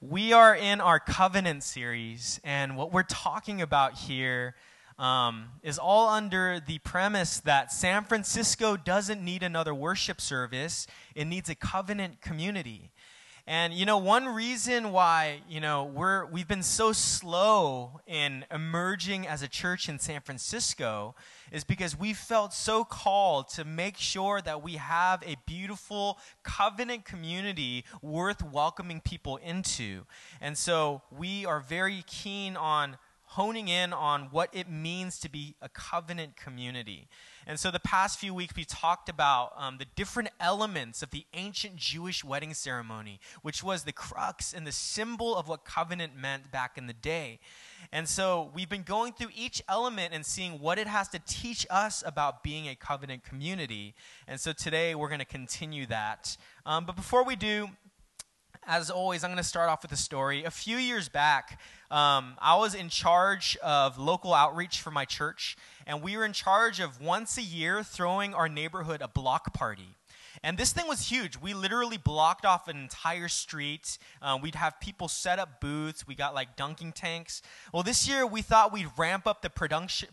We are in our covenant series, and what we're talking about here is all under the premise that San Francisco doesn't need another worship service. It needs a covenant community. And, one reason why, we've been so slow in emerging as a church in San Francisco is because we felt so called to make sure that we have a beautiful covenant community worth welcoming people into. And so we are very keen on honing in on what it means to be a covenant community. And so the past few weeks we talked about the different elements of the ancient Jewish wedding ceremony, which was the crux and the symbol of what covenant meant back in the day. And so we've been going through each element and seeing what it has to teach us about being a covenant community. And so today we're going to continue that. But before we do, as always, I'm going to start off with a story. A few years back, I was in charge of local outreach for my church, and we were in charge of once a year throwing our neighborhood a block party. And this thing was huge. We literally blocked off an entire street. We'd have people set up booths. We got like dunking tanks. Well, this year we thought we'd ramp up the production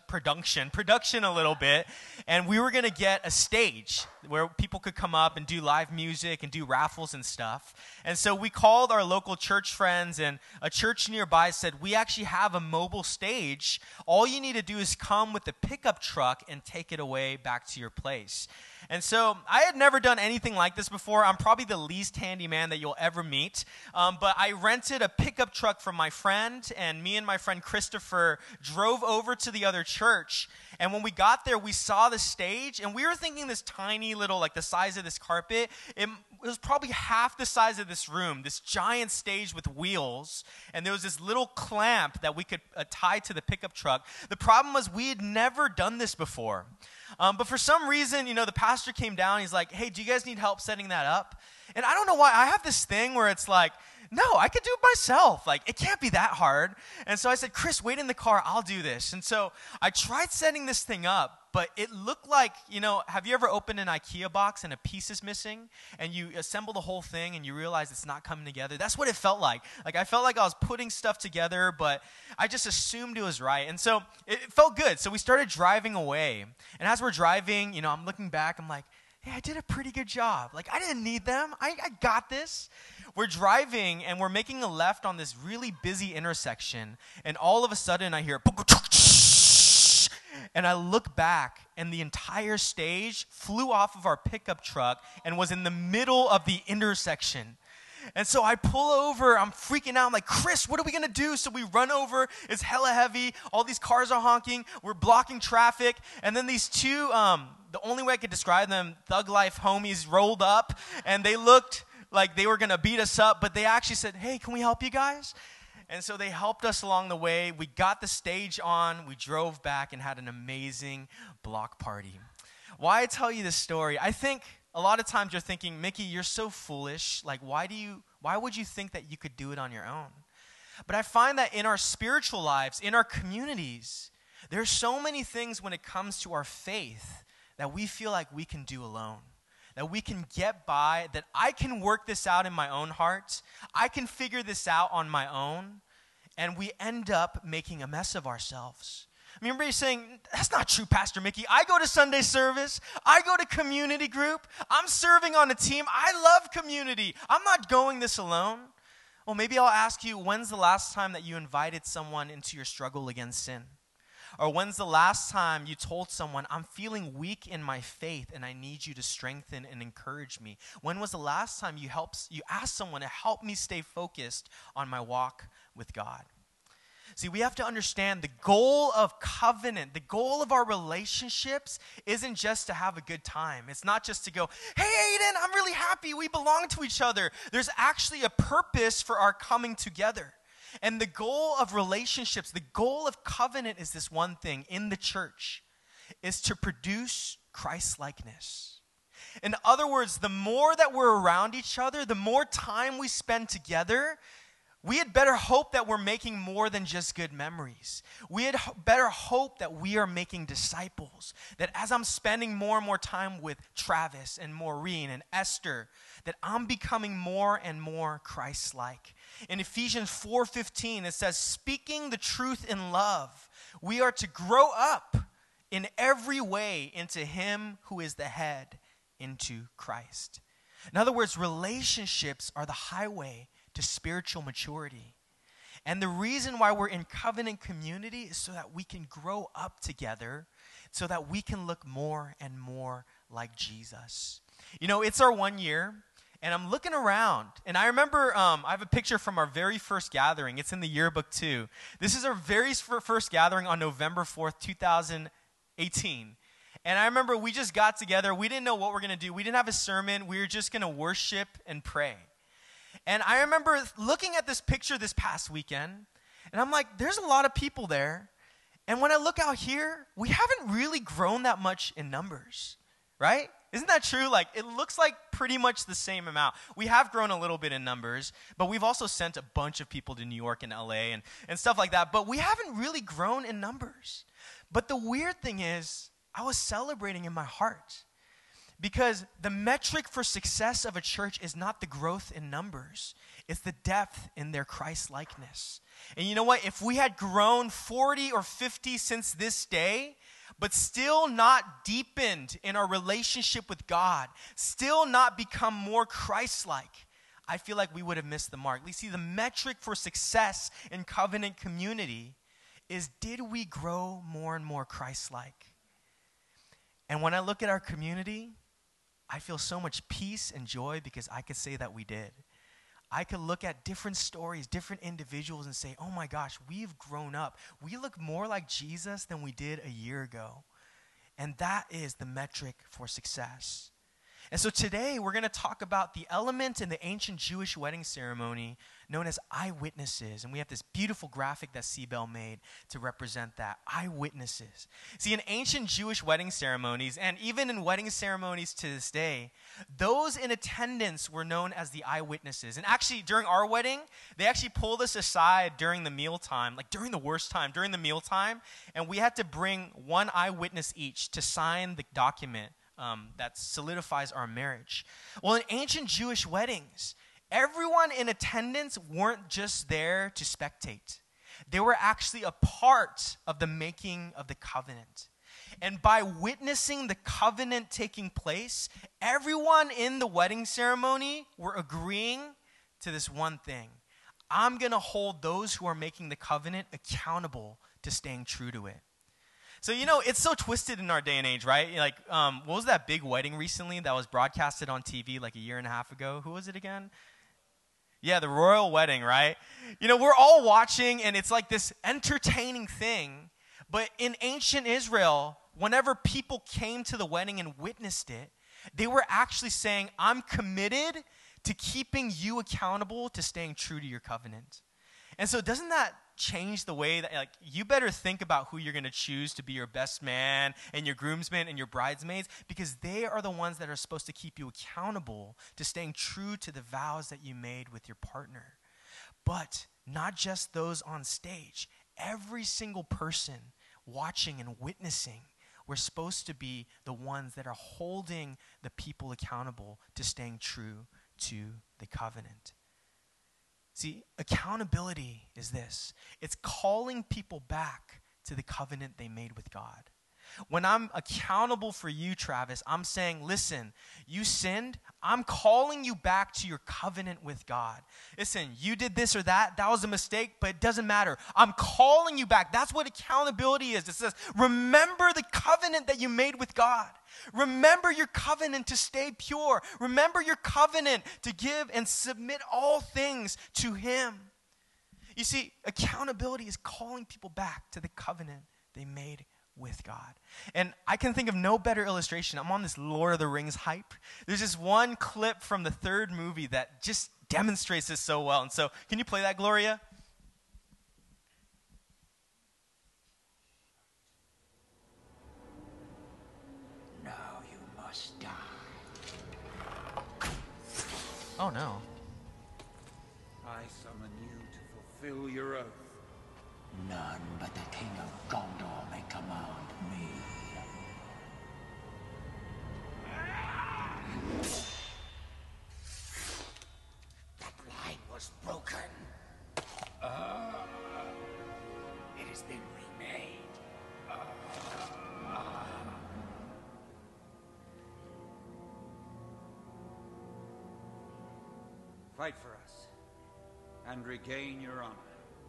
a little bit, and we were going to get a stage where people could come up and do live music and do raffles and stuff. And so we called our local church friends, and a church nearby said, we actually have a mobile stage. All you need to do is come with the pickup truck and take it away back to your place. And so I had never done anything like this before. I'm probably the least handy man that you'll ever meet. But I rented a pickup truck from my friend, and me and my friend Christopher drove over to the other church. And when we got there, we saw the stage, and we were thinking this tiny little, like the size of this carpet, it was probably half the size of this room, this giant stage with wheels, and there was this little clamp that we could tie to the pickup truck. The problem was we had never done this before. But for some reason, the pastor came down, he's like, hey, do you guys need help setting that up? And I don't know why, I have this thing where it's like, no, I could do it myself. Like, it can't be that hard. And so I said, Chris, wait in the car, I'll do this. And so I tried setting this thing up, but it looked like, have you ever opened an IKEA box and a piece is missing? And you assemble the whole thing and you realize it's not coming together? That's what it felt like. Like, I felt like I was putting stuff together, but I just assumed it was right. And so it felt good. So we started driving away. And as we're driving, I'm looking back, I'm like, hey, I did a pretty good job. Like, I didn't need them. I got this. We're driving, and we're making a left on this really busy intersection, and all of a sudden I hear, and I look back, and the entire stage flew off of our pickup truck and was in the middle of the intersection. And so I pull over, I'm freaking out, I'm like, Chris, what are we going to do? So we run over, it's hella heavy, all these cars are honking, we're blocking traffic, and then these two, the only way I could describe them, thug life homies rolled up, and they looked like they were going to beat us up, but they actually said, hey, can we help you guys? And so they helped us along the way. We got the stage on, we drove back and had an amazing block party. Why I tell you this story, I think a lot of times you're thinking, Mickey, you're so foolish. Like, why would you think that you could do it on your own? But I find that in our spiritual lives, in our communities, there's so many things when it comes to our faith that we feel like we can do alone, that we can get by, that I can work this out in my own heart, I can figure this out on my own, and we end up making a mess of ourselves. I mean, everybody's saying, that's not true, Pastor Mickey. I go to Sunday service. I go to community group. I'm serving on a team. I love community. I'm not going this alone. Well, maybe I'll ask you, when's the last time that you invited someone into your struggle against sin? Or when's the last time you told someone, I'm feeling weak in my faith and I need you to strengthen and encourage me? When was the last time you asked someone to help me stay focused on my walk with God? See, we have to understand the goal of covenant, the goal of our relationships isn't just to have a good time. It's not just to go, hey, Aiden, I'm really happy we belong to each other. There's actually a purpose for our coming together. And the goal of relationships, the goal of covenant is this one thing in the church, is to produce Christ-likeness. In other words, the more that we're around each other, the more time we spend together, We had better hope that we're making more than just good memories. We had better hope that we are making disciples. That as I'm spending more and more time with Travis and Maureen and Esther, that I'm becoming more and more Christ-like. In Ephesians 4:15, it says, speaking the truth in love, we are to grow up in every way into him who is the head, into Christ. In other words, relationships are the highway to spiritual maturity. And the reason why we're in covenant community is so that we can grow up together, so that we can look more and more like Jesus. You know, it's our 1 year, and I'm looking around, and I remember I have a picture from our very first gathering. It's in the yearbook too. This is our very first gathering on November 4th, 2018. And I remember we just got together. We didn't know what we're going to do. We didn't have a sermon. We were just going to worship and pray. And I remember looking at this picture this past weekend, and I'm like, there's a lot of people there. And when I look out here, we haven't really grown that much in numbers, right? Isn't that true? Like, it looks like pretty much the same amount. We have grown a little bit in numbers, but we've also sent a bunch of people to New York and LA and stuff like that. But we haven't really grown in numbers. But the weird thing is, I was celebrating in my heart. Because the metric for success of a church is not the growth in numbers. It's the depth in their Christ-likeness. And you know what? If we had grown 40 or 50 since this day, but still not deepened in our relationship with God, still not become more Christ-like, I feel like we would have missed the mark. You see, the metric for success in covenant community is, did we grow more and more Christ-like? And when I look at our community, I feel so much peace and joy because I could say that we did. I could look at different stories, different individuals, and say, oh my gosh, we've grown up. We look more like Jesus than we did a year ago. And that is the metric for success. And so today we're going to talk about the element in the ancient Jewish wedding ceremony known as eyewitnesses. And we have this beautiful graphic that Sibel made to represent that, eyewitnesses. See, in ancient Jewish wedding ceremonies, and even in wedding ceremonies to this day, those in attendance were known as the eyewitnesses. And actually, during our wedding, they actually pulled us aside during the mealtime, like during the worst time, during the mealtime, and we had to bring one eyewitness each to sign the document that solidifies our marriage. Well, in ancient Jewish weddings, everyone in attendance weren't just there to spectate. They were actually a part of the making of the covenant. And by witnessing the covenant taking place, everyone in the wedding ceremony were agreeing to this one thing. I'm going to hold those who are making the covenant accountable to staying true to it. So, you know, it's so twisted in our day and age, right? Like, what was that big wedding recently that was broadcasted on TV like a year and a half ago? Who was it again? Yeah, the royal wedding, right? You know, we're all watching, and it's like this entertaining thing. But in ancient Israel, whenever people came to the wedding and witnessed it, they were actually saying, I'm committed to keeping you accountable to staying true to your covenant. And so doesn't that change the way that, like, you better think about who you're going to choose to be your best man and your groomsmen and your bridesmaids, because they are the ones that are supposed to keep you accountable to staying true to the vows that you made with your partner. But not just those on stage. Every single person watching and witnessing, we're supposed to be the ones that are holding the people accountable to staying true to the covenant. See, accountability is this. It's calling people back to the covenant they made with God. When I'm accountable for you, Travis, I'm saying, listen, you sinned. I'm calling you back to your covenant with God. Listen, you did this or that. That was a mistake, but it doesn't matter. I'm calling you back. That's what accountability is. It says, remember the covenant that you made with God. Remember your covenant to stay pure. Remember your covenant to give and submit all things to Him. You see, accountability is calling people back to the covenant they made with God. And I can think of no better illustration. I'm on this Lord of the Rings hype. There's this one clip from the third movie that just demonstrates this so well. And so, can you play that, Gloria? Now you must die. Oh no. I I summon you to fulfill your oath. None but the King of Gondor may command me. That line was broken. It has been remade. Fight for us and regain your honor.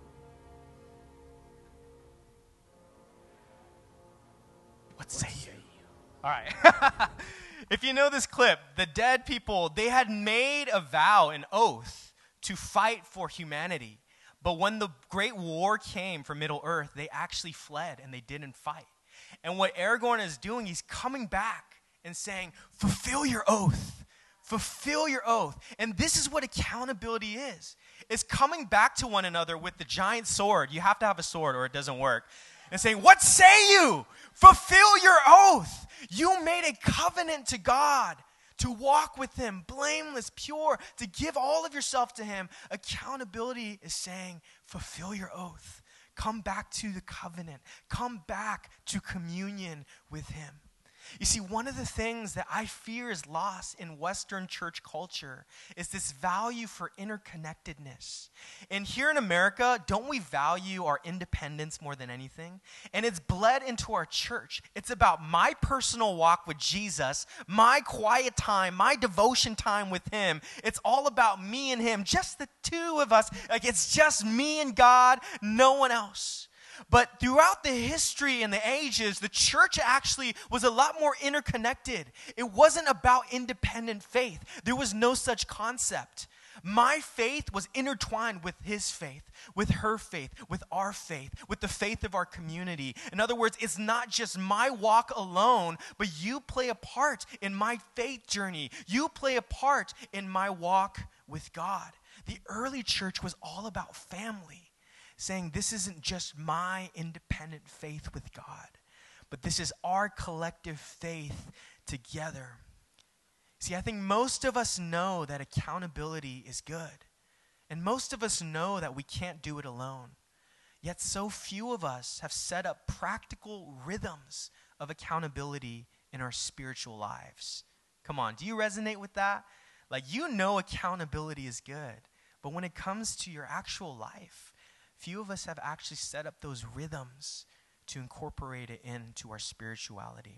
What say you? All right. If you know this clip, the dead people, they had made a vow, an oath, to fight for humanity. But when the great war came for Middle-earth, they actually fled and they didn't fight. And what Aragorn is doing, he's coming back and saying, fulfill your oath. Fulfill your oath. And this is what accountability is. It's coming back to one another with the giant sword. You have to have a sword or it doesn't work. And saying, what say you? Fulfill your oath. You made a covenant to God to walk with him, blameless, pure, to give all of yourself to him. Accountability is saying, fulfill your oath. Come back to the covenant. Come back to communion with him. You see, one of the things that I fear is lost in Western church culture is this value for interconnectedness. And here in America, don't we value our independence more than anything? And it's bled into our church. It's about my personal walk with Jesus, my quiet time, my devotion time with him. It's all about me and him, just the two of us. Like it's just me and God, no one else. But throughout the history and the ages, the church actually was a lot more interconnected. It wasn't about independent faith. There was no such concept. My faith was intertwined with his faith, with her faith, with our faith, with the faith of our community. In other words, it's not just my walk alone, but you play a part in my faith journey. You play a part in my walk with God. The early church was all about family, saying this isn't just my independent faith with God, but this is our collective faith together. See, I think most of us know that accountability is good. And most of us know that we can't do it alone. Yet so few of us have set up practical rhythms of accountability in our spiritual lives. Come on, do you resonate with that? Like, you know accountability is good, but when it comes to your actual life, few of us have actually set up those rhythms to incorporate it into our spirituality.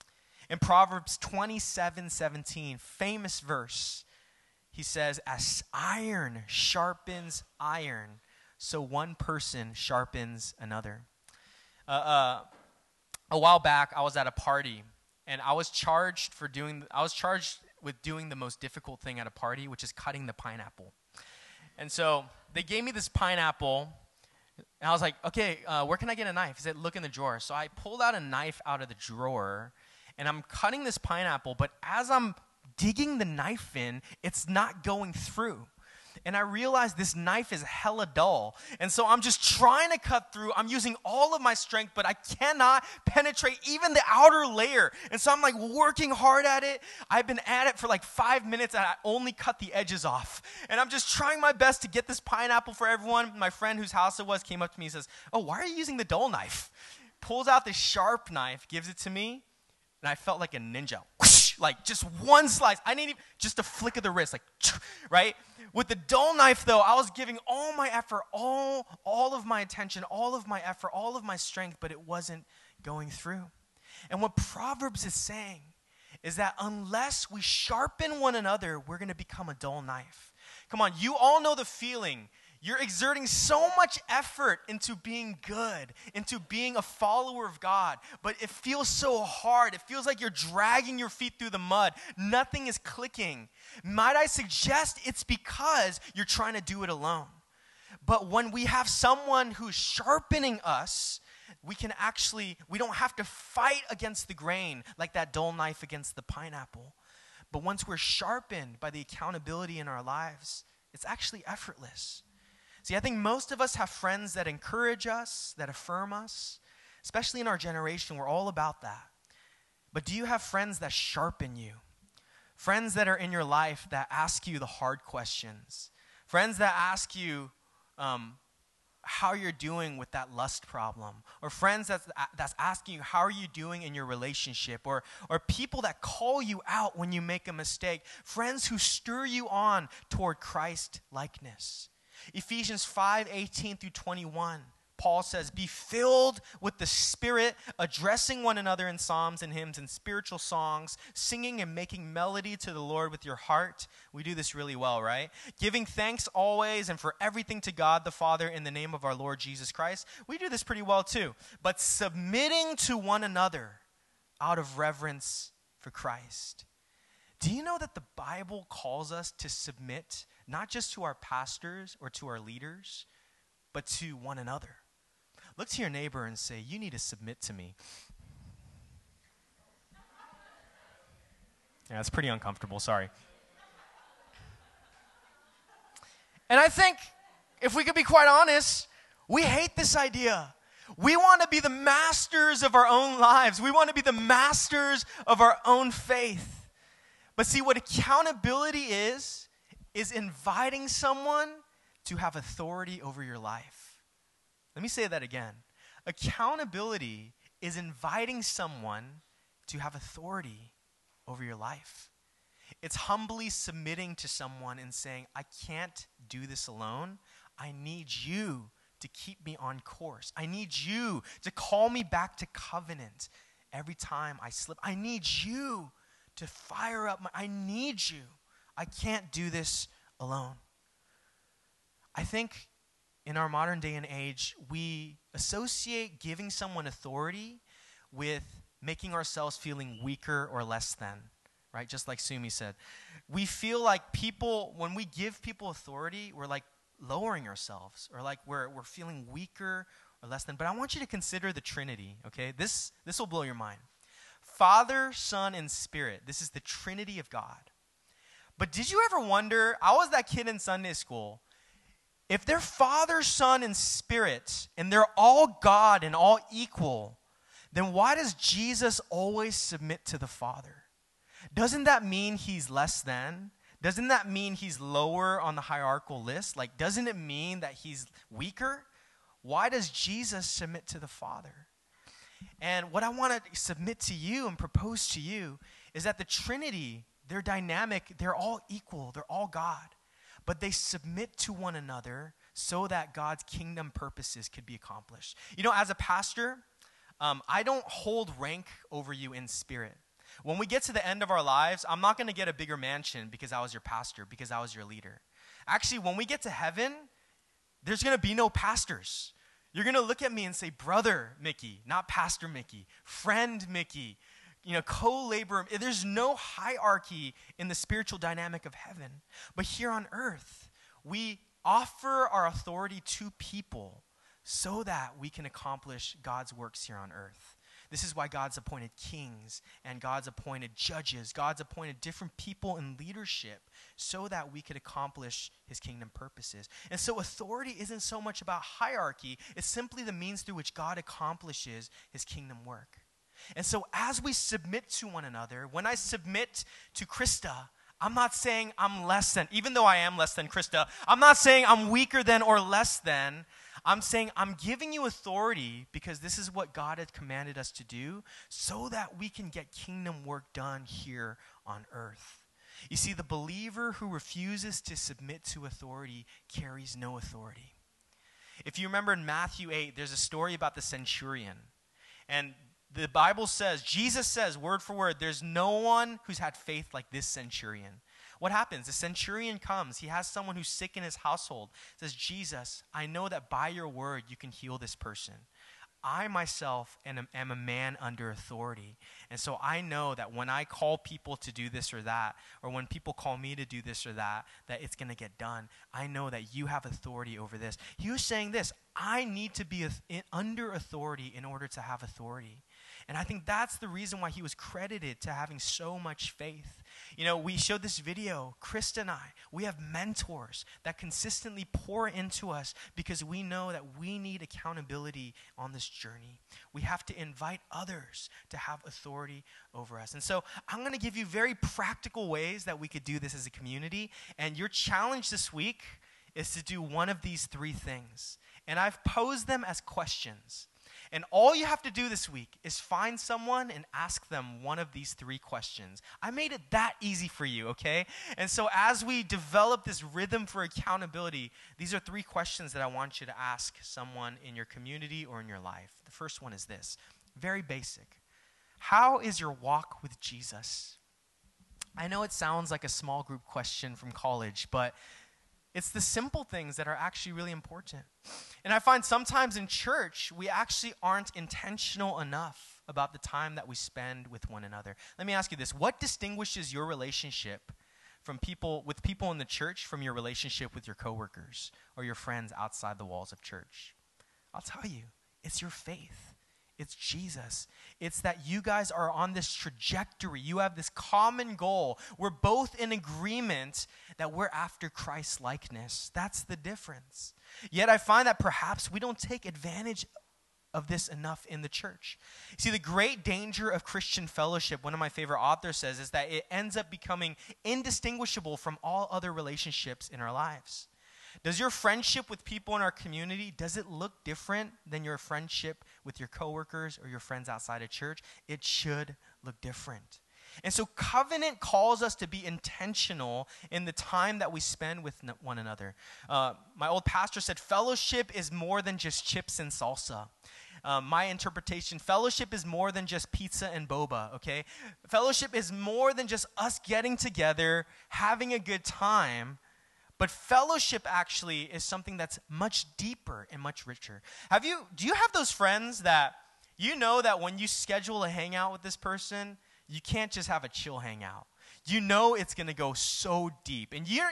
In Proverbs 27:17, famous verse, he says, as iron sharpens iron, so one person sharpens another. A while back, I was at a party, and I was charged with doing the most difficult thing at a party, which is cutting the pineapple. And so they gave me this pineapple, and I was like, okay, where can I get a knife? He said, look in the drawer. So I pulled out a knife out of the drawer, and I'm cutting this pineapple, but as I'm digging the knife in, it's not going through. And I realized this knife is hella dull. And so I'm just trying to cut through. I'm using all of my strength, but I cannot penetrate even the outer layer. And so I'm like working hard at it. I've been at it for like 5 minutes, and I only cut the edges off. And I'm just trying my best to get this pineapple for everyone. My friend whose house it was came up to me and says, oh, why are you using the dull knife? Pulls out the sharp knife, gives it to me, and I felt like a ninja. Like just one slice. I didn't even, just a flick of the wrist, like, right? With the dull knife, though, I was giving all my effort, all of my attention, all of my effort, all of my strength, but it wasn't going through. And what Proverbs is saying is that unless we sharpen one another, we're going to become a dull knife. Come on, you all know the feeling. You're exerting so much effort into being good, into being a follower of God, but it feels so hard. It feels like you're dragging your feet through the mud. Nothing is clicking. Might I suggest it's because you're trying to do it alone. But when we have someone who's sharpening us, we don't have to fight against the grain like that dull knife against the pineapple. But once we're sharpened by the accountability in our lives, it's actually effortless. See, I think most of us have friends that encourage us, that affirm us. Especially in our generation, we're all about that. But do you have friends that sharpen you? Friends that are in your life that ask you the hard questions. Friends that ask you how you're doing with that lust problem, or friends that's asking you how are you doing in your relationship, or people that call you out when you make a mistake, friends who stir you on toward Christ likeness. Ephesians 5:18 through 21, Paul says, be filled with the Spirit, addressing one another in psalms and hymns and spiritual songs, singing and making melody to the Lord with your heart. We do this really well, right? Giving thanks always and for everything to God the Father in the name of our Lord Jesus Christ. We do this pretty well too. But submitting to one another out of reverence for Christ. Do you know that the Bible calls us to submit not just to our pastors or to our leaders, but to one another? Look to your neighbor and say, you need to submit to me. Yeah, it's pretty uncomfortable, sorry. And I think, if we could be quite honest, we hate this idea. We want to be the masters of our own lives. We want to be the masters of our own faith. But see, what accountability is inviting someone to have authority over your life. Let me say that again. Accountability is inviting someone to have authority over your life. It's humbly submitting to someone and saying, I can't do this alone. I need you to keep me on course. I need you to call me back to covenant every time I slip. I need you to fire up I need you. I can't do this alone. I think in our modern day and age, we associate giving someone authority with making ourselves feeling weaker or less than, right? Just like Sumi said. We feel like people, when we give people authority, we're like lowering ourselves, or like we're feeling weaker or less than. But I want you to consider the Trinity, okay? This will blow your mind. Father, Son, and Spirit. This is the Trinity of God. But did you ever wonder, I was that kid in Sunday school, if they're Father, Son, and Spirit, and they're all God and all equal, then why does Jesus always submit to the Father? Doesn't that mean he's less than? Doesn't that mean he's lower on the hierarchical list? Like, doesn't it mean that he's weaker? Why does Jesus submit to the Father? And what I want to submit to you and propose to you is that the Trinity, they're dynamic, they're all equal, they're all God. But they submit to one another so that God's kingdom purposes could be accomplished. You know, as a pastor, I don't hold rank over you in spirit. When we get to the end of our lives, I'm not going to get a bigger mansion because I was your pastor, because I was your leader. Actually, when we get to heaven, there's going to be no pastors. You're going to look at me and say, Brother Mickey, not Pastor Mickey, friend Mickey, co-laborer. There's no hierarchy in the spiritual dynamic of heaven. But here on earth, we offer our authority to people so that we can accomplish God's works here on earth. This is why God's appointed kings and God's appointed judges. God's appointed different people in leadership so that we could accomplish his kingdom purposes. And so authority isn't so much about hierarchy. It's simply the means through which God accomplishes his kingdom work. And so as we submit to one another, when I submit to Krista, I'm not saying I'm less than, even though I am less than Krista, I'm not saying I'm weaker than or less than. I'm saying I'm giving you authority because this is what God had commanded us to do so that we can get kingdom work done here on earth. You see, the believer who refuses to submit to authority carries no authority. If you remember in Matthew 8, there's a story about the centurion. And the Bible says, Jesus says, word for word, there's no one who's had faith like this centurion. What happens? The centurion comes. He has someone who's sick in his household. Says, Jesus, I know that by your word you can heal this person. I myself am a man under authority. And so I know that when I call people to do this or that, or when people call me to do this or that it's going to get done. I know that you have authority over this. He was saying this, I need to be under authority in order to have authority. And I think that's the reason why he was credited to having so much faith. You know, we showed this video, Krista and I, we have mentors that consistently pour into us because we know that we need accountability on this journey. We have to invite others to have authority over us. And so I'm going to give you very practical ways that we could do this as a community. And your challenge this week is to do one of these three things. And I've posed them as questions. And all you have to do this week is find someone and ask them one of these three questions. I made it that easy for you, okay? And so as we develop this rhythm for accountability, these are three questions that I want you to ask someone in your community or in your life. The first one is this, very basic. How is your walk with Jesus? I know it sounds like a small group question from college, but it's the simple things that are actually really important. And I find sometimes in church, we actually aren't intentional enough about the time that we spend with one another. Let me ask you this. What distinguishes your relationship with people in the church from your relationship with your coworkers or your friends outside the walls of church? I'll tell you, it's your faith. It's Jesus. It's that you guys are on this trajectory. You have this common goal. We're both in agreement that we're after Christ's likeness. That's the difference. Yet I find that perhaps we don't take advantage of this enough in the church. See, the great danger of Christian fellowship, one of my favorite authors says, is that it ends up becoming indistinguishable from all other relationships in our lives. Does your friendship with people in our community, does it look different than your friendship with your coworkers or your friends outside of church? It should look different. And so covenant calls us to be intentional in the time that we spend with one another. My old pastor said, fellowship is more than just chips and salsa. My interpretation, fellowship is more than just pizza and boba, okay? Fellowship is more than just us getting together, having a good time. But fellowship actually is something that's much deeper and much richer. Do you have those friends that you know that when you schedule a hangout with this person, you can't just have a chill hangout? You know it's going to go so deep. And you're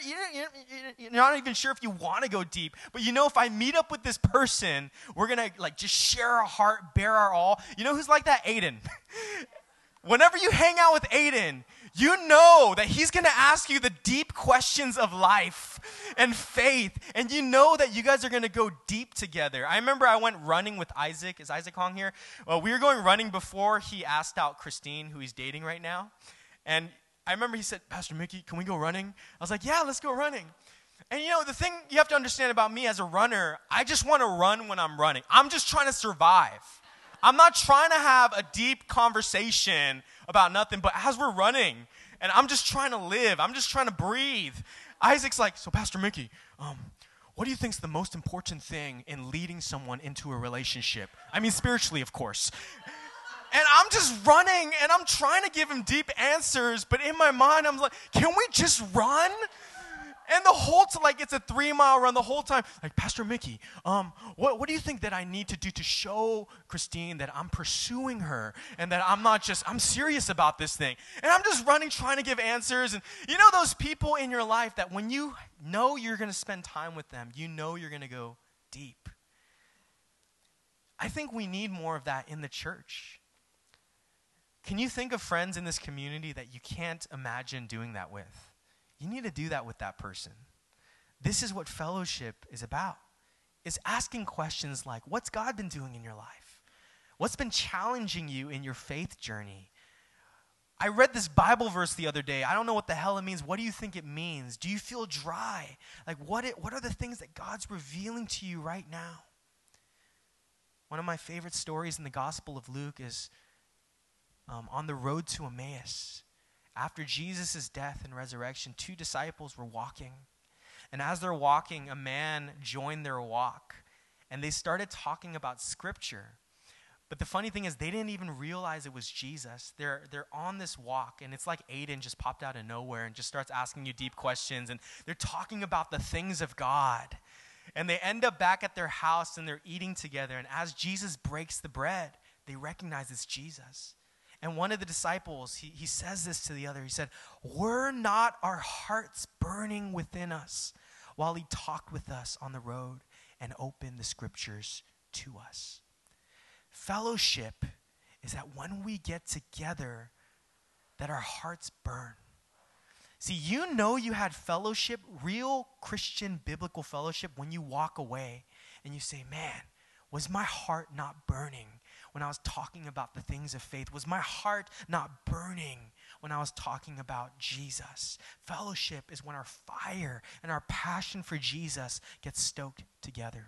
not even sure if you want to go deep. But you know if I meet up with this person, we're going to just share our heart, bare our all. You know who's like that? Aiden. Whenever you hang out with Aiden, you know that he's going to ask you the deep questions of life and faith. And you know that you guys are going to go deep together. I remember I went running with Isaac. Is Isaac Hong here? Well, we were going running before he asked out Christine, who he's dating right now. And I remember he said, Pastor Mickey, can we go running? I was like, yeah, let's go running. And the thing you have to understand about me as a runner, I just want to run when I'm running. I'm just trying to survive. I'm not trying to have a deep conversation about nothing, but as we're running, and I'm just trying to live, I'm just trying to breathe. Isaac's like, so Pastor Mickey, what do you think is the most important thing in leading someone into a relationship? I mean, spiritually, of course. And I'm just running, and I'm trying to give him deep answers, but in my mind, I'm like, can we just run? And the whole time, it's a 3-mile run the whole time. Like, Pastor Mickey, what do you think that I need to do to show Christine that I'm pursuing her and that I'm serious about this thing? And I'm just running, trying to give answers. And you know those people in your life that when you know you're going to spend time with them, you know you're going to go deep. I think we need more of that in the church. Can you think of friends in this community that you can't imagine doing that with? You need to do that with that person. This is what fellowship is about. It's asking questions like, what's God been doing in your life? What's been challenging you in your faith journey? I read this Bible verse the other day. I don't know what the hell it means. What do you think it means? Do you feel dry? What are the things that God's revealing to you right now? One of my favorite stories in the Gospel of Luke is on the road to Emmaus. After Jesus' death and resurrection, 2 disciples were walking. And as they're walking, a man joined their walk. And they started talking about Scripture. But the funny thing is, they didn't even realize it was Jesus. They're on this walk, and it's like Aiden just popped out of nowhere and just starts asking you deep questions. And they're talking about the things of God. And they end up back at their house, and they're eating together. And as Jesus breaks the bread, they recognize it's Jesus. And one of the disciples, he says this to the other. He said, were not our hearts burning within us while he talked with us on the road and opened the Scriptures to us? Fellowship is that when we get together, that our hearts burn. See, you know you had fellowship, real Christian biblical fellowship, when you walk away and you say, man, was my heart not burning when I was talking about the things of faith? Was my heart not burning when I was talking about Jesus. Fellowship is when our fire and our passion for Jesus gets stoked together.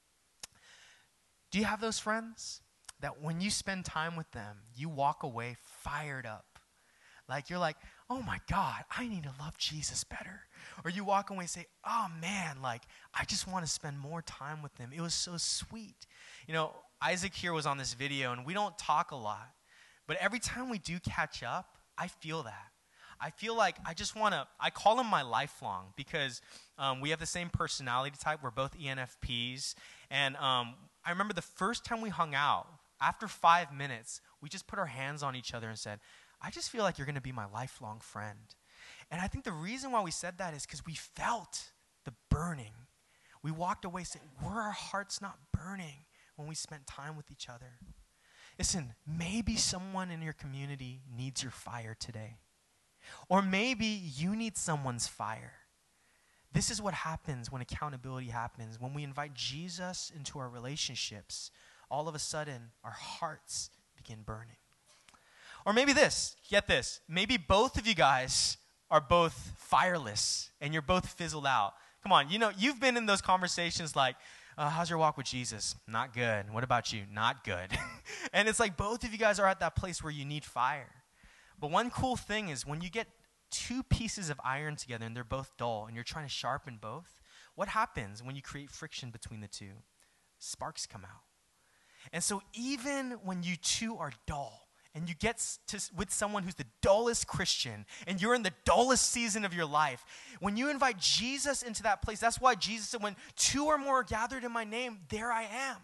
Do you have those friends that when you spend time with them, you walk away fired up? Like you're like, oh my God, I need to love Jesus better. Or you walk away and say, oh man, like I just want to spend more time with them. It was so sweet. You know, Isaac here was on this video and we don't talk a lot. But every time we do catch up, I feel that. I feel like I call him my lifelong because we have the same personality type. We're both ENFPs. And I remember the first time we hung out, after 5 minutes, we just put our hands on each other and said, I just feel like you're going to be my lifelong friend. And I think the reason why we said that is because we felt the burning. We walked away saying, were our hearts not burning when we spent time with each other? Listen, maybe someone in your community needs your fire today. Or maybe you need someone's fire. This is what happens when accountability happens. When we invite Jesus into our relationships, all of a sudden our hearts begin burning. Or maybe get this, maybe both of you guys are both fireless and you're both fizzled out. Come on, you know, you've been in those conversations like, how's your walk with Jesus? Not good. What about you? Not good. And it's like both of you guys are at that place where you need fire. But one cool thing is when you get two pieces of iron together and they're both dull and you're trying to sharpen both, what happens when you create friction between the two? Sparks come out. And so even when you two are dull, and you get with someone who's the dullest Christian, and you're in the dullest season of your life, when you invite Jesus into that place, that's why Jesus said, when two or more are gathered in my name, there I am.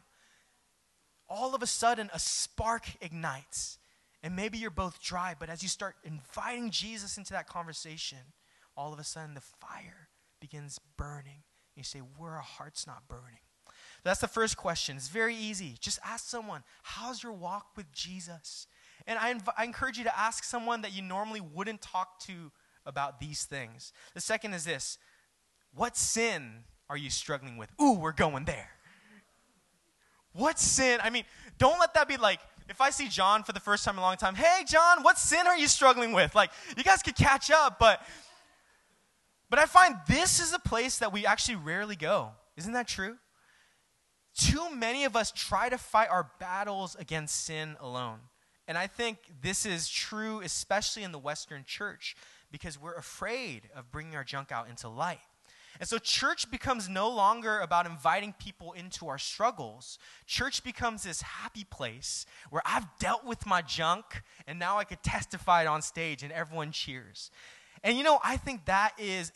All of a sudden, a spark ignites. And maybe you're both dry, but as you start inviting Jesus into that conversation, all of a sudden the fire begins burning. And you say, were our hearts not burning? That's the first question. It's very easy. Just ask someone, how's your walk with Jesus? And I encourage you to ask someone that you normally wouldn't talk to about these things. The second is this. What sin are you struggling with? Ooh, we're going there. What sin? I mean, don't let that be like, if I see John for the first time in a long time, hey, John, what sin are you struggling with? Like, you guys could catch up, but I find this is a place that we actually rarely go. Isn't that true? Too many of us try to fight our battles against sin alone. And I think this is true, especially in the Western church, because we're afraid of bringing our junk out into light. And so church becomes no longer about inviting people into our struggles. Church becomes this happy place where I've dealt with my junk, and now I could testify it on stage, and everyone cheers. And you know, I think that is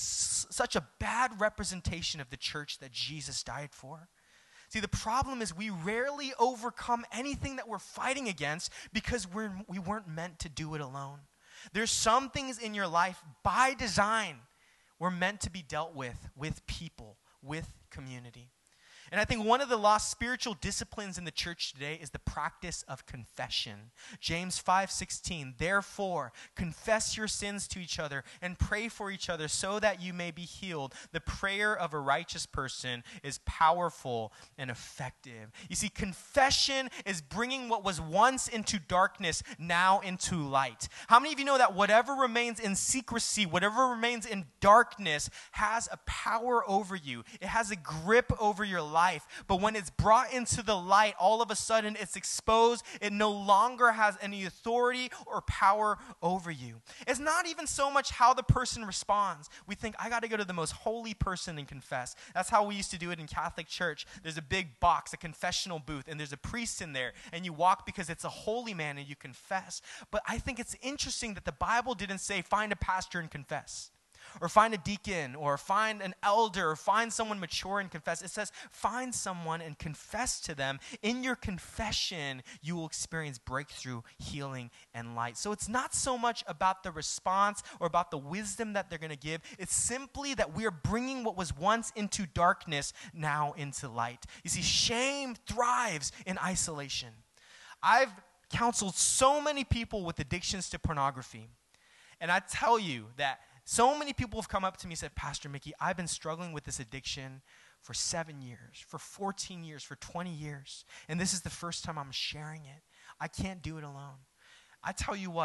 such a bad representation of the church that Jesus died for. See, the problem is we rarely overcome anything that we're fighting against because we weren't meant to do it alone. There's some things in your life by design were meant to be dealt with people, with community. And I think one of the lost spiritual disciplines in the church today is the practice of confession. James 5:16, therefore, confess your sins to each other and pray for each other so that you may be healed. The prayer of a righteous person is powerful and effective. You see, confession is bringing what was once into darkness now into light. How many of you know that whatever remains in secrecy, whatever remains in darkness has a power over you? It has a grip over your life. But when it's brought into the light, all of a sudden it's exposed. It no longer has any authority or power over you. It's not even so much how the person responds. We think, I got to go to the most holy person and confess. That's how we used to do it in Catholic Church. There's a big box, a confessional booth, and there's a priest in there, and you walk because it's a holy man and you confess. But I think it's interesting that the Bible didn't say, find a pastor and confess, or find a deacon, or find an elder, or find someone mature and confess. It says, find someone and confess to them. In your confession, you will experience breakthrough, healing, and light. So it's not so much about the response or about the wisdom that they're going to give. It's simply that we are bringing what was once into darkness now into light. You see, shame thrives in isolation. I've counseled so many people with addictions to pornography, and I tell you that so many people have come up to me and said, Pastor Mickey, I've been struggling with this addiction for 7 years, for 14 years, for 20 years. And this is the first time I'm sharing it. I can't do it alone. I tell you what,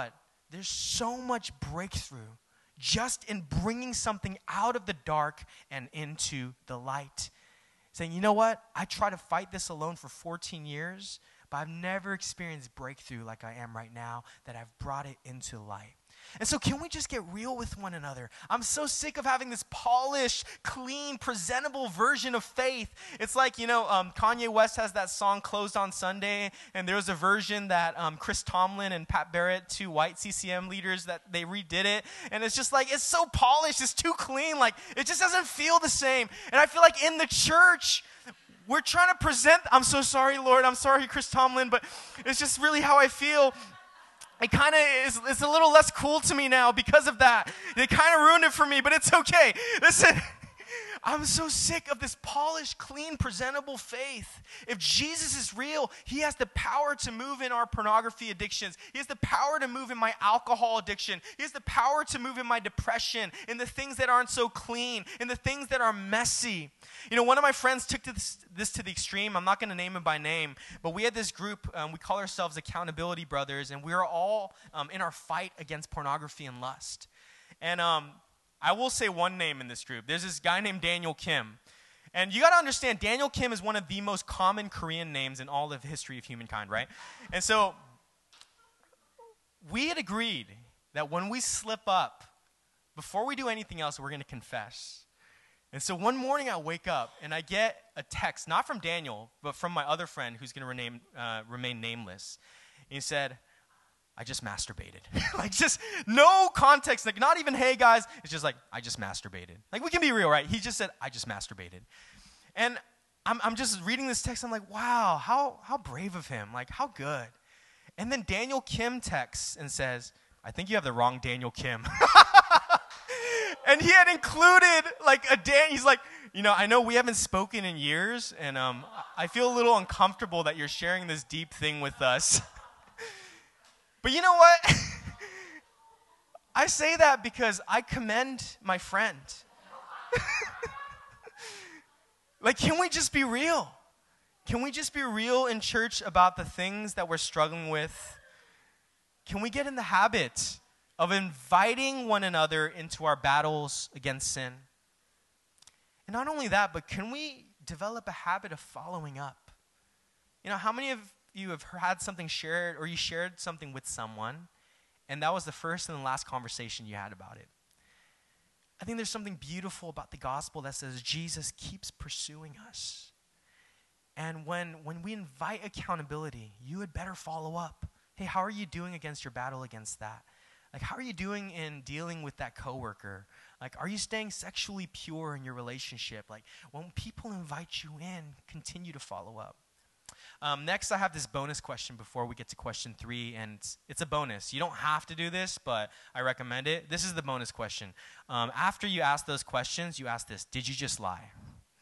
there's so much breakthrough just in bringing something out of the dark and into the light. Saying, you know what? I tried to fight this alone for 14 years, but I've never experienced breakthrough like I am right now, that I've brought it into light. And so can we just get real with one another? I'm so sick of having this polished, clean, presentable version of faith. It's like, Kanye West has that song Closed on Sunday, and there was a version that Chris Tomlin and Pat Barrett, two white CCM leaders, that they redid it. And it's just like, it's so polished, it's too clean, like it just doesn't feel the same. And I feel like in the church, we're trying to present, I'm so sorry, Lord, I'm sorry, Chris Tomlin, but it's just really how I feel. It kind of is, it's a little less cool to me now because of that. It kind of ruined it for me, but it's okay. Listen, I'm so sick of this polished, clean, presentable faith. If Jesus is real, he has the power to move in our pornography addictions. He has the power to move in my alcohol addiction. He has the power to move in my depression, in the things that aren't so clean, in the things that are messy. One of my friends took this to the extreme. I'm not going to name him by name, but we had this group. We call ourselves Accountability Brothers, and we are all in our fight against pornography and lust. And I will say one name in this group. There's this guy named Daniel Kim. And you got to understand, Daniel Kim is one of the most common Korean names in all of the history of humankind, right? And so we had agreed that when we slip up, before we do anything else, we're going to confess. And so one morning I wake up and I get a text, not from Daniel, but from my other friend who's going to remain nameless. And he said, I just masturbated. Like, just no context. Like, not even, hey, guys. It's just like, I just masturbated. Like, we can be real, right? He just said, I just masturbated. And I'm just reading this text. I'm like, wow, how brave of him. Like, how good. And then Daniel Kim texts and says, I think you have the wrong Daniel Kim. And he had included, like, he's like, I know we haven't spoken in years, and I feel a little uncomfortable that you're sharing this deep thing with us. But you know what? I say that because I commend my friend. Like, can we just be real? Can we just be real in church about the things that we're struggling with? Can we get in the habit of inviting one another into our battles against sin? And not only that, but can we develop a habit of following up? How many of you have had something shared, or you shared something with someone, and that was the first and the last conversation you had about it? I think there's something beautiful about the gospel that says Jesus keeps pursuing us. And when we invite accountability, you had better follow up. Hey, how are you doing against your battle against that? Like, how are you doing in dealing with that coworker? Like, are you staying sexually pure in your relationship? Like, when people invite you in, continue to follow up. Next, I have this bonus question before we get to question 3, and it's a bonus. You don't have to do this, but I recommend it. This is the bonus question. After you ask those questions, you ask this: did you just lie?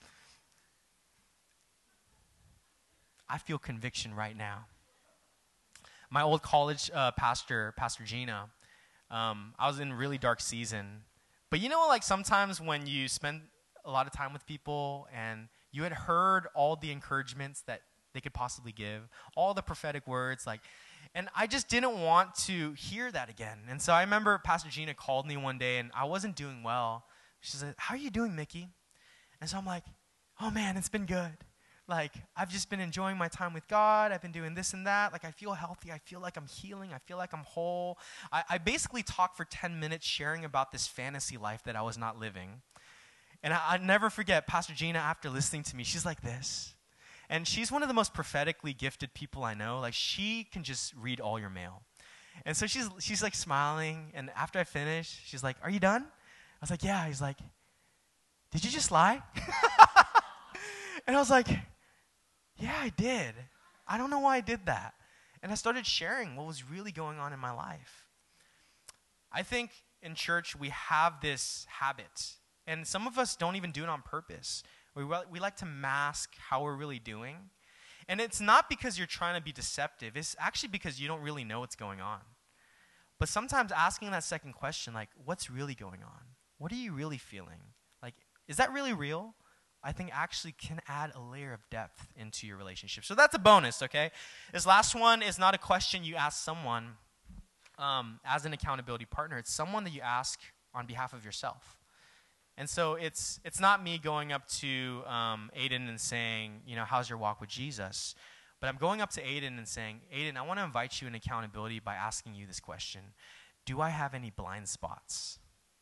I feel conviction right now. My old college Pastor Gina, I was in a really dark season. But like sometimes when you spend a lot of time with people and you had heard all the encouragements that they could possibly give, all the prophetic words, and I just didn't want to hear that again. And so I remember Pastor Gina called me one day, and I wasn't doing well. She said, how are you doing, Mickey? And so I'm like, oh man, it's been good. Like, I've just been enjoying my time with God. I've been doing this and that. Like, I feel healthy. I feel like I'm healing. I feel like I'm whole. I basically talked for 10 minutes sharing about this fantasy life that I was not living. And I never forget Pastor Gina, after listening to me, she's like this. And she's one of the most prophetically gifted people I know. Like, she can just read all your mail. And so she's like smiling. And after I finished, she's like, are you done? I was like, yeah. He's like, did you just lie? And I was like, yeah, I did. I don't know why I did that. And I started sharing what was really going on in my life. I think in church we have this habit. And some of us don't even do it on purpose. We like to mask how we're really doing. And it's not because you're trying to be deceptive. It's actually because you don't really know what's going on. But sometimes asking that second question, like, what's really going on? What are you really feeling? Like, is that really real? I think actually can add a layer of depth into your relationship. So that's a bonus, okay? This last one is not a question you ask someone. as an accountability partner, it's someone that you ask on behalf of yourself. And so it's not me going up to Aiden and saying, how's your walk with Jesus? But I'm going up to Aiden and saying, Aiden, I want to invite you in accountability by asking you this question. Do I have any blind spots?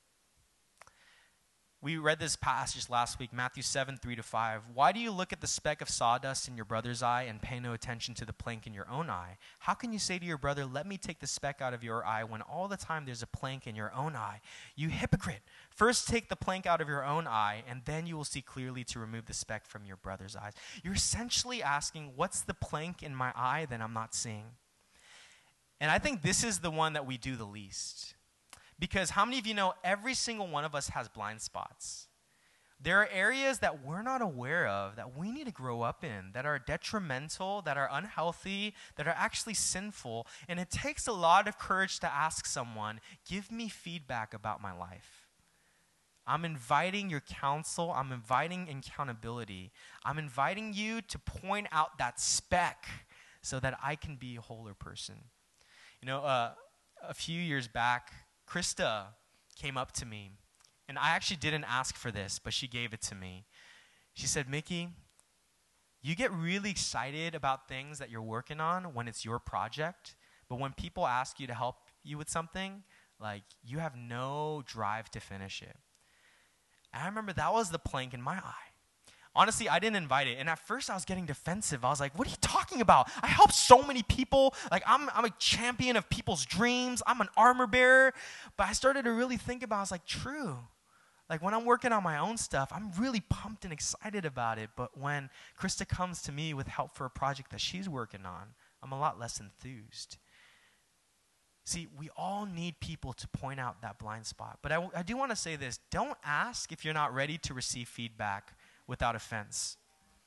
We read this passage last week, Matthew 7, 3-5. Why do you look at the speck of sawdust in your brother's eye and pay no attention to the plank in your own eye? How can you say to your brother, let me take the speck out of your eye, when all the time there's a plank in your own eye? You hypocrite. First take the plank out of your own eye, and then you will see clearly to remove the speck from your brother's eyes. You're essentially asking, what's the plank in my eye that I'm not seeing? And I think this is the one that we do the least. Because how many of you know every single one of us has blind spots? There are areas that we're not aware of that we need to grow up in, that are detrimental, that are unhealthy, that are actually sinful. And it takes a lot of courage to ask someone, give me feedback about my life. I'm inviting your counsel. I'm inviting accountability. I'm inviting you to point out that speck so that I can be a wholer person. A few years back, Krista came up to me, and I actually didn't ask for this, but she gave it to me. She said, Mickey, you get really excited about things that you're working on when it's your project, but when people ask you to help you with something, you have no drive to finish it. And I remember that was the plank in my eye. Honestly, I didn't invite it. And at first I was getting defensive. I was like, what are you talking about? I help so many people. I'm a champion of people's dreams. I'm an armor bearer. But I started to really think about it. I was like, true. When I'm working on my own stuff, I'm really pumped and excited about it. But when Krista comes to me with help for a project that she's working on, I'm a lot less enthused. See, we all need people to point out that blind spot. But I do want to say this. Don't ask if you're not ready to receive feedback without offense.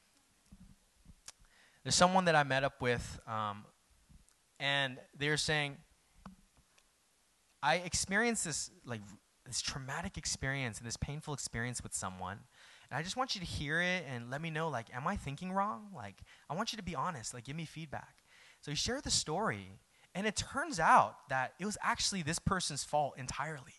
There's someone that I met up with, and they were saying, I experienced this traumatic experience and this painful experience with someone, and I just want you to hear it and let me know, am I thinking wrong? I want you to be honest, give me feedback. So he shared the story, and it turns out that it was actually this person's fault entirely.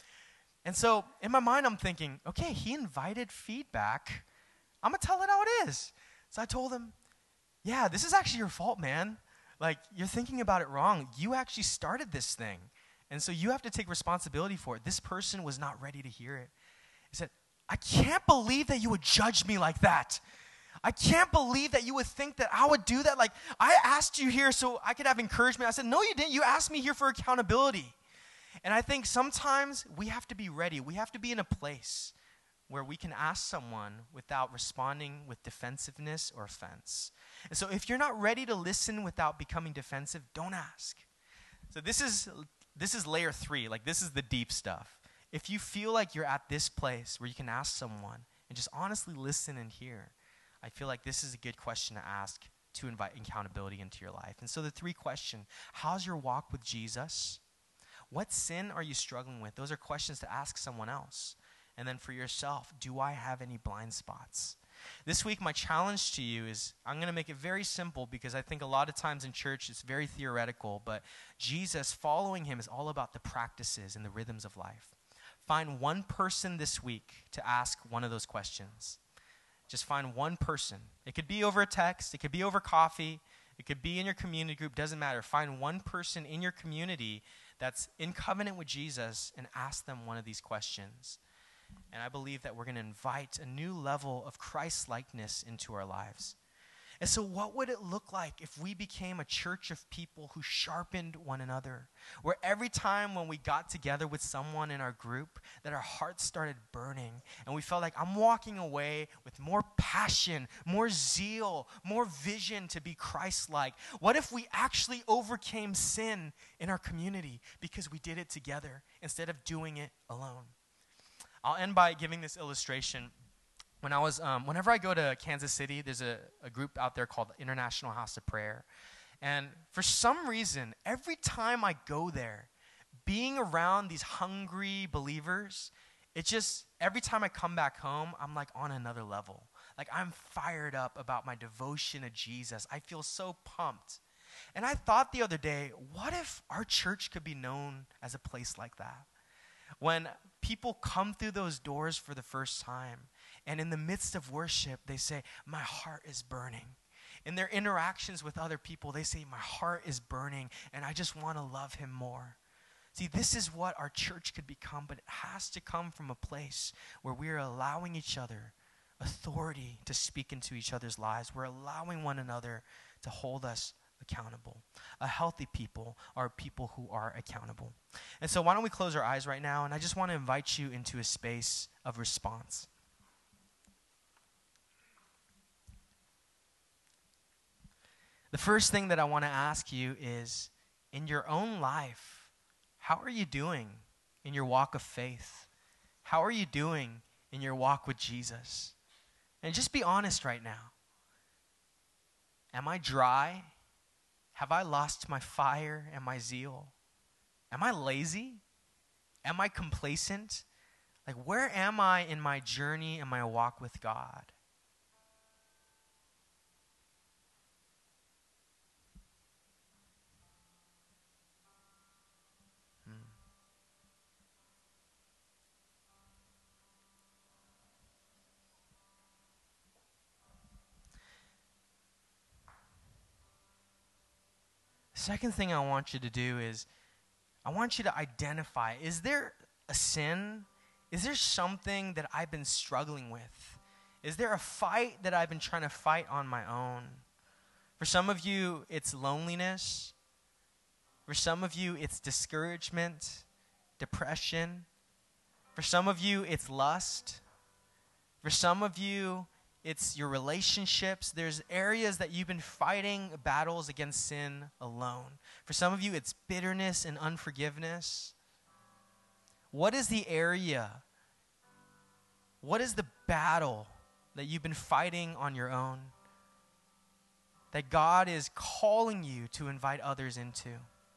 And so in my mind, I'm thinking, okay, he invited feedback. I'm going to tell it how it is. So I told him, yeah, this is actually your fault, man. You're thinking about it wrong. You actually started this thing. And so you have to take responsibility for it. This person was not ready to hear it. He said, I can't believe that you would judge me like that. I can't believe that you would think that I would do that. I asked you here so I could have encouragement. I said, no, you didn't. You asked me here for accountability. And I think sometimes we have to be ready. We have to be in a place where we can ask someone without responding with defensiveness or offense. And so if you're not ready to listen without becoming defensive, don't ask. So this is layer 3. This is the deep stuff. If you feel like you're at this place where you can ask someone and just honestly listen and hear, I feel like this is a good question to ask to invite accountability into your life. And so the 3 questions: how's your walk with Jesus? What sin are you struggling with? Those are questions to ask someone else. And then for yourself, do I have any blind spots? This week, my challenge to you is, I'm going to make it very simple because I think a lot of times in church it's very theoretical, but Jesus, following him, is all about the practices and the rhythms of life. Find one person this week to ask one of those questions. Just find one person. It could be over a text. It could be over coffee. It could be in your community group. Doesn't matter. Find one person in your community that's in covenant with Jesus and ask them one of these questions. And I believe that we're going to invite a new level of Christ-likeness into our lives. And so what would it look like if we became a church of people who sharpened one another? Where every time when we got together with someone in our group, that our hearts started burning. And we felt like I'm walking away with more passion, more zeal, more vision to be Christ-like. What if we actually overcame sin in our community because we did it together instead of doing it alone? I'll end by giving this illustration. Whenever I go to Kansas City, there's a group out there called International House of Prayer. And for some reason, every time I go there, being around these hungry believers, every time I come back home, I'm on another level. I'm fired up about my devotion to Jesus. I feel so pumped. And I thought the other day, what if our church could be known as a place like that? When people come through those doors for the first time, and in the midst of worship, they say, my heart is burning. In their interactions with other people, they say, my heart is burning, and I just want to love him more. See, this is what our church could become, but it has to come from a place where we are allowing each other authority to speak into each other's lives. We're allowing one another to hold us accountable. A healthy people are people who are accountable. And so why don't we close our eyes right now, and I just want to invite you into a space of response. The first thing that I want to ask you is, in your own life, how are you doing in your walk of faith? How are you doing in your walk with Jesus? And just be honest right now. Am I dry? Have I lost my fire and my zeal? Am I lazy? Am I complacent? Like, where am I in my journey and my walk with God? Second thing I want you to do is, I want you to identify, is there a sin? Is there something that I've been struggling with? Is there a fight that I've been trying to fight on my own? For some of you, it's loneliness. For some of you, it's discouragement, depression. For some of you, it's lust. For some of you, it's your relationships. There's areas that you've been fighting battles against sin alone. For some of you, it's bitterness and unforgiveness. What is the area? What is the battle that you've been fighting on your own that God is calling you to invite others into?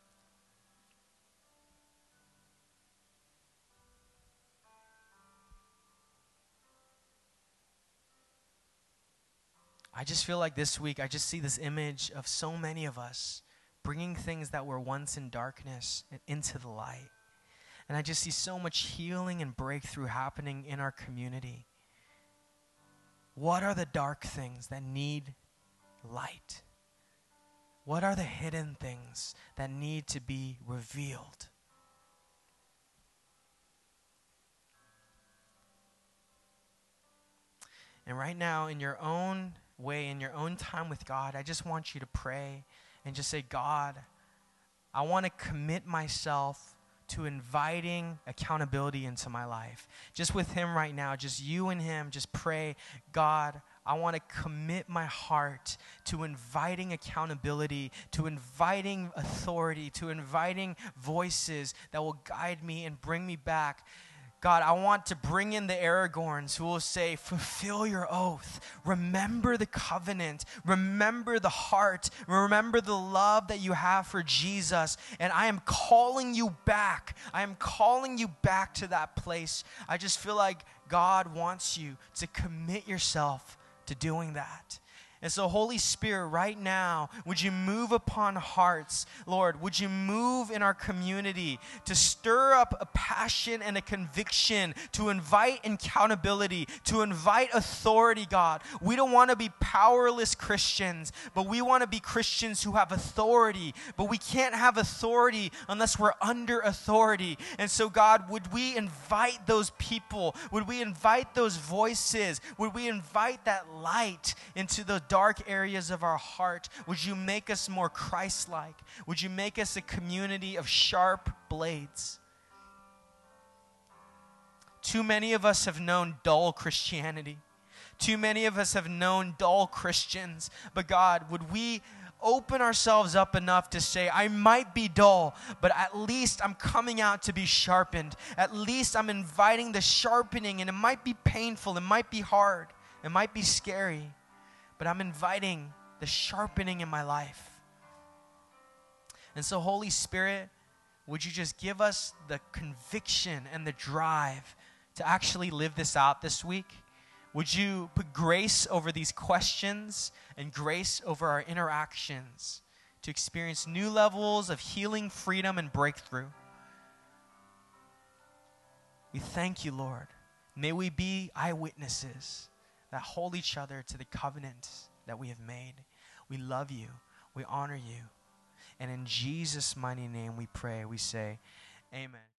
I just feel like this week, I just see this image of so many of us bringing things that were once in darkness into the light. And I just see so much healing and breakthrough happening in our community. What are the dark things that need light? What are the hidden things that need to be revealed? And right now, in your own way, in your own time with God, I just want you to pray and just say, God, I want to commit myself to inviting accountability into my life. Just with him right now, just you and him, just pray, God, I want to commit my heart to inviting accountability, to inviting authority, to inviting voices that will guide me and bring me back. God, I want to bring in the Aragorns who will say, fulfill your oath. Remember the covenant. Remember the heart. Remember the love that you have for Jesus. And I am calling you back. I am calling you back to that place. I just feel like God wants you to commit yourself to doing that. And so, Holy Spirit, right now, would you move upon hearts? Lord, would you move in our community to stir up a passion and a conviction, to invite accountability, to invite authority, God. We don't want to be powerless Christians, but we want to be Christians who have authority. But we can't have authority unless we're under authority. And so, God, would we invite those people? Would we invite those voices? Would we invite that light into the dark areas of our heart? Would you make us more Christ-like? Would you make us a community of sharp blades? Too many of us have known dull Christianity. Too many of us have known dull Christians. But God, would we open ourselves up enough to say, I might be dull, but at least I'm coming out to be sharpened. At least I'm inviting the sharpening, and it might be painful, it might be hard, it might be scary, but I'm inviting the sharpening in my life. And so, Holy Spirit, would you just give us the conviction and the drive to actually live this out this week? Would you put grace over these questions and grace over our interactions to experience new levels of healing, freedom, and breakthrough. We thank you, Lord. May we be eyewitnesses that hold each other to the covenant that we have made. We love you. We honor you. And in Jesus' mighty name we pray. We say, amen.